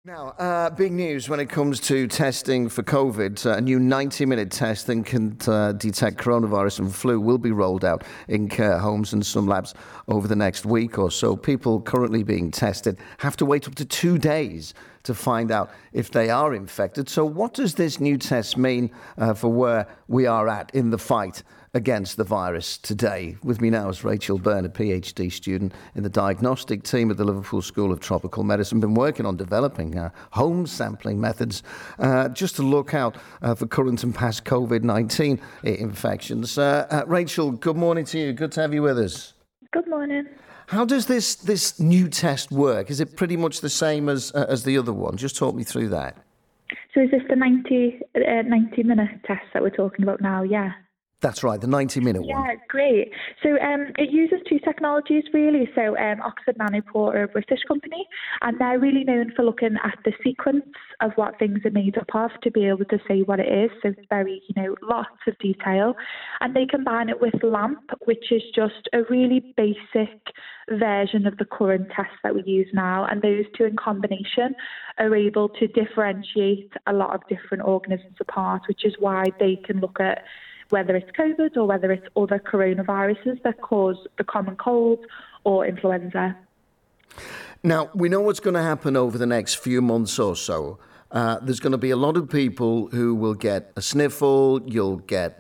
Now, big news when it comes to testing for COVID. A new 90-minute test that can detect coronavirus and flu will be rolled out in care homes and some labs over the next week or so. People currently being tested have to wait up to 2 days to find out if they are infected. So what does this new test mean for where we are at in the fight against the virus today? With me now is Rachel Byrne, a PhD student in the diagnostic team at the Liverpool School of Tropical Medicine, been working on developing home sampling methods just to look out for current and past COVID-19 infections. Rachel, good morning to you. Good to have you with us. Good morning. How does this new test work? Is it pretty much the same as the other one? Just talk me through that. So is this the 90-minute test that we're talking about now? Yeah. That's right, the 90-minute one. Yeah, great. So it uses two technologies, really. So Oxford Nanopore are a British company, and they're really known for looking at the sequence of what things are made up of to be able to say what it is. So it's very, lots of detail. And they combine it with LAMP, which is just a really basic version of the current test that we use now. And those two in combination are able to differentiate a lot of different organisms apart, which is why they can look at whether it's COVID or whether it's other coronaviruses that cause the common cold or influenza. Now, we know what's going to happen over the next few months or so. There's going to be a lot of people who will get a sniffle, you'll get,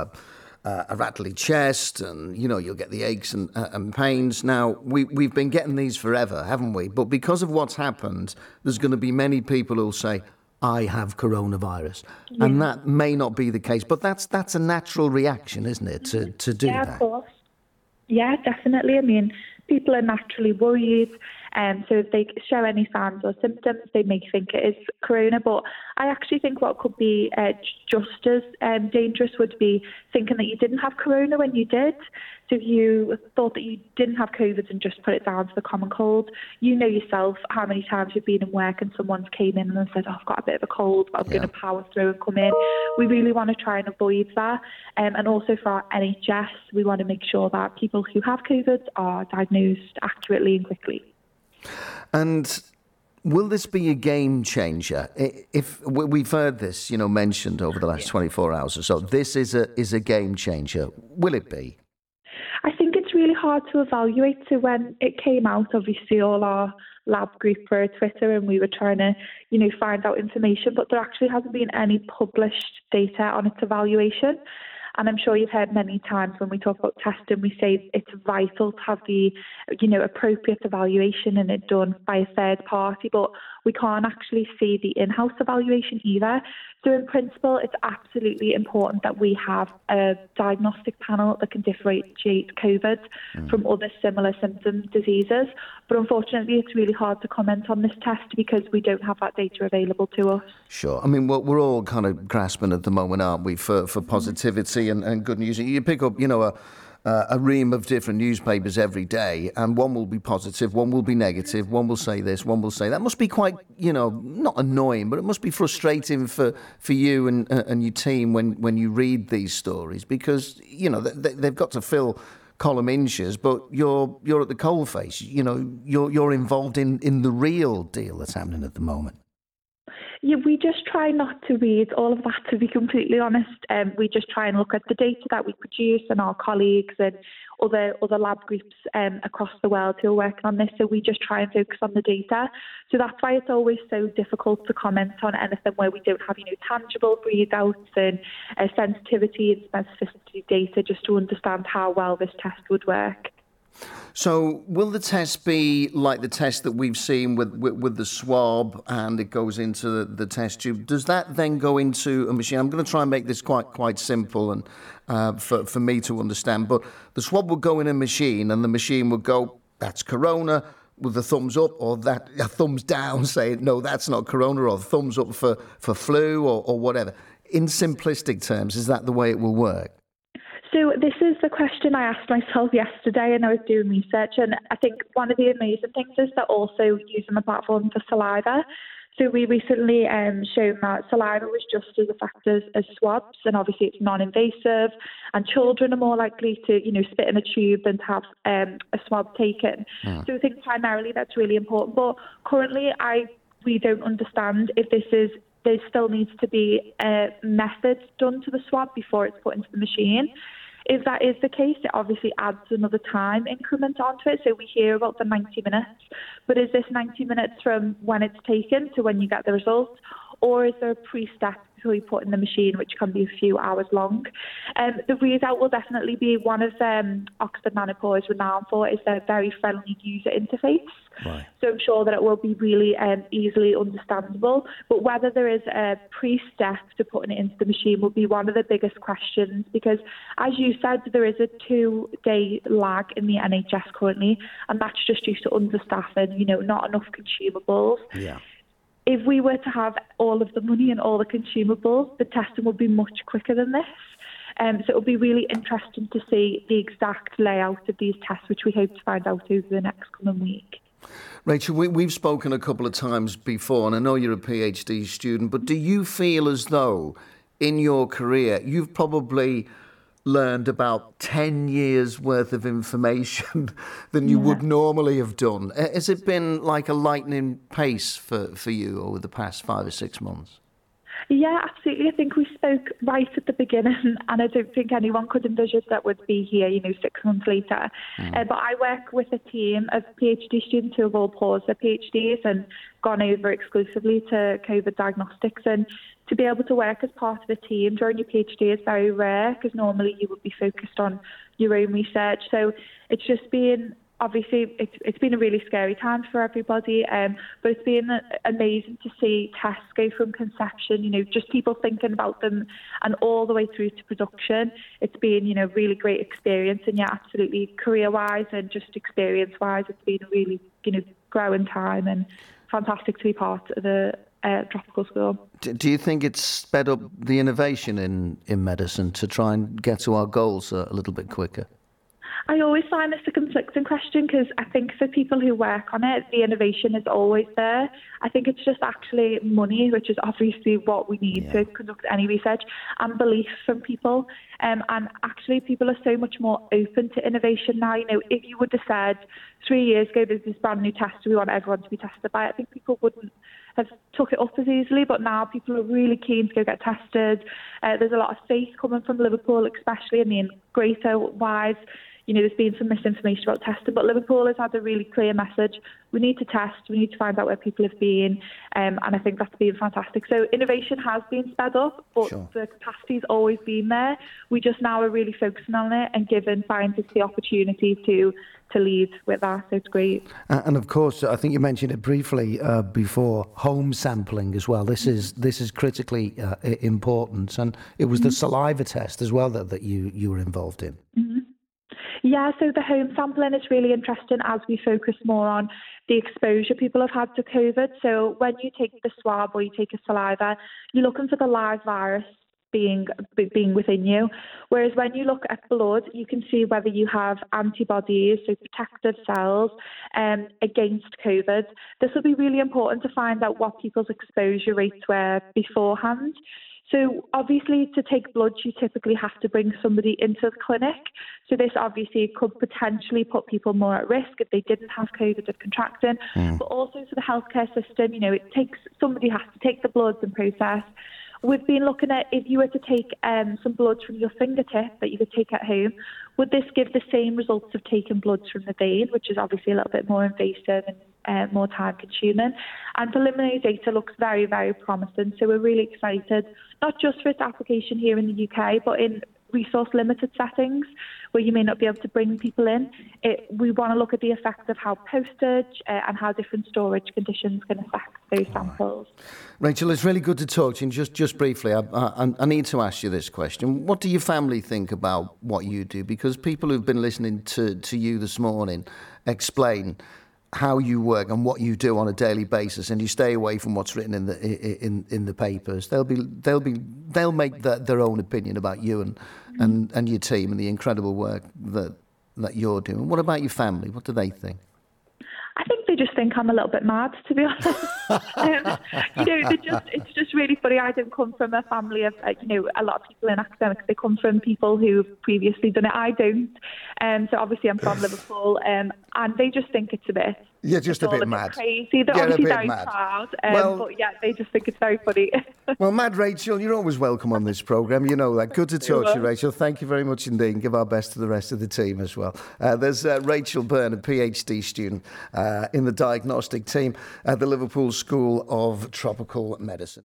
a rattly chest, and, you'll get the aches and pains. Now, we've been getting these forever, haven't we? But because of what's happened, there's going to be many people who'll say, I have coronavirus. Yeah. And that may not be the case, but that's a natural reaction, isn't it, to do that? Yeah, of course. Yeah, definitely. I mean, people are naturally worried. So if they show any signs or symptoms, they may think it is corona. But I actually think what could be just as dangerous would be thinking that you didn't have corona when you did. So if you thought that you didn't have COVID and just put it down to the common cold, you know yourself how many times you've been in work and someone's came in and said, I've got a bit of a cold, but I'm going to power through and come in. We really want to try and avoid that. And also for our NHS, we want to make sure that people who have COVID are diagnosed accurately and quickly. And will this be a game changer? If we've heard this, mentioned over the last 24 hours or so, this is a game changer. Will it be? I think it's really hard to evaluate. So when it came out, obviously all our lab group were on Twitter and we were trying to, find out information, but there actually hasn't been any published data on its evaluation. And I'm sure you've heard many times when we talk about testing, we say it's vital to have the, appropriate evaluation and it done by a third party, but we can't actually see the in-house evaluation either. So in principle, it's absolutely important that we have a diagnostic panel that can differentiate COVID from other similar symptom diseases. But unfortunately, it's really hard to comment on this test because we don't have that data available to us. Sure. I mean, we're all kind of grasping at the moment, aren't we, for positivity and good news. You pick up, a ream of different newspapers every day, and one will be positive, one will be negative, one will say this, one will say that. Must be quite, not annoying, but it must be frustrating for you and your team when you read these stories because, they've got to fill column inches, but you're at the coalface. You're involved in the real deal that's happening at the moment. Yeah, we just try not to read all of that, to be completely honest. We just try and look at the data that we produce and our colleagues and other lab groups across the world who are working on this. So we just try and focus on the data. So that's why it's always so difficult to comment on anything where we don't have, tangible readouts and sensitivity and specificity data just to understand how well this test would work. So will the test be like the test that we've seen with the swab and it goes into the test tube? Does that then go into a machine? I'm going to try and make this quite simple and for me to understand. But the swab will go in a machine and the machine will go, that's corona, with a thumbs up or that a thumbs down saying, no, that's not corona, or thumbs up for flu or whatever. In simplistic terms, is that the way it will work? So this is the question I asked myself yesterday and I was doing research, and I think one of the amazing things is they're also using the platform for saliva. So we recently shown that saliva was just as effective as swabs, and obviously it's non-invasive, and children are more likely to, spit in a tube than to have a swab taken. So I think primarily that's really important. But currently I we don't understand if there still needs to be a method done to the swab before it's put into the machine. If that is the case, it obviously adds another time increment onto it. So we hear about the 90 minutes, but is this 90 minutes from when it's taken to when you get the result? Or is there a pre-step before you put in the machine, which can be a few hours long? The readout will definitely be one of Oxford Nanopore is renowned for is their very friendly user interface. Right. So I'm sure that it will be really easily understandable. But whether there is a pre-step to putting it into the machine will be one of the biggest questions because, as you said, there is a 2-day lag in the NHS currently, and that's just due to understaffing, not enough consumables. Yeah. If we were to have all of the money and all the consumables, the testing would be much quicker than this. So it'll be really interesting to see the exact layout of these tests, which we hope to find out over the next coming week. Rachel, we've spoken a couple of times before, and I know you're a PhD student, but do you feel as though in your career you've probably learned about 10 years worth of information than you would normally have done? Has it been like a lightning pace for you over the past 5 or 6 months? Yeah, absolutely. I think we spoke right at the beginning, and I don't think anyone could envisage that would be here, 6 months later. But I work with a team of PhD students who have all paused their PhDs and gone over exclusively to COVID diagnostics. And to be able to work as part of a team during your PhD is very rare because normally you would be focused on your own research. So it's just been... Obviously, it's been a really scary time for everybody, but it's been amazing to see tests go from conception, just people thinking about them and all the way through to production. It's been, a really great experience, and yeah, absolutely career-wise and just experience-wise, it's been a really, growing time and fantastic to be part of the tropical school. Do you think it's sped up the innovation in medicine to try and get to our goals a little bit quicker? I always find this a conflicting question because I think for people who work on it, the innovation is always there. I think it's just actually money, which is obviously what we need to conduct any research, and belief from people. And actually, people are so much more open to innovation now. If you would have said 3 years ago, there's this brand new test, we want everyone to be tested by it, I think people wouldn't have took it up as easily, but now people are really keen to go get tested. There's a lot of faith coming from Liverpool, especially, greater-wise. There's been some misinformation about testing, but Liverpool has had a really clear message. We need to test. We need to find out where people have been, and I think that's been fantastic. So innovation has been sped up, but the capacity's always been there. We just now are really focusing on it and giving scientists the opportunity to lead with that. So it's great. And of course, I think you mentioned it briefly before, home sampling as well. This is critically important, and it was the saliva test as well that you were involved in. Yeah, so the home sampling is really interesting as we focus more on the exposure people have had to COVID. So when you take the swab or you take a saliva, you're looking for the live virus being within you. Whereas when you look at blood, you can see whether you have antibodies, so protective cells, against COVID. This will be really important to find out what people's exposure rates were beforehand. So obviously to take blood, you typically have to bring somebody into the clinic. So this obviously could potentially put people more at risk if they didn't have COVID of contracting. But also for the healthcare system, somebody has to take the bloods and process. We've been looking at if you were to take some bloods from your fingertip that you could take at home, would this give the same results of taking bloods from the vein, which is obviously a little bit more invasive and more time consuming? And preliminary data looks very, very promising. So we're really excited, not just for its application here in the UK, but in resource limited settings where you may not be able to bring people in. We want to look at the effect of how postage and how different storage conditions can affect those samples. Rachel, it's really good to talk to you. And just briefly, I need to ask you this question. What do your family think about what you do? Because people who've been listening to you this morning explain how you work and what you do on a daily basis, and you stay away from what's written in the papers. They'll make their own opinion about you and your team and the incredible work that you're doing. What about your family? What do they think? I think they just think I'm a little bit mad, to be honest. It's just really funny. I don't come from a family of, a lot of people in academics. They come from people who've previously done it. I don't. So obviously I'm from Liverpool, and they just think it's a bit. You're just a bit mad. Crazy. They're obviously very proud, but yeah, they just think it's very funny. Well, Mad Rachel, you're always welcome on this programme. You know that. Good to talk to you, Rachel. Thank you very much indeed. And give our best to the rest of the team as well. There's Rachel Byrne, a PhD student in the diagnostic team at the Liverpool School of Tropical Medicine.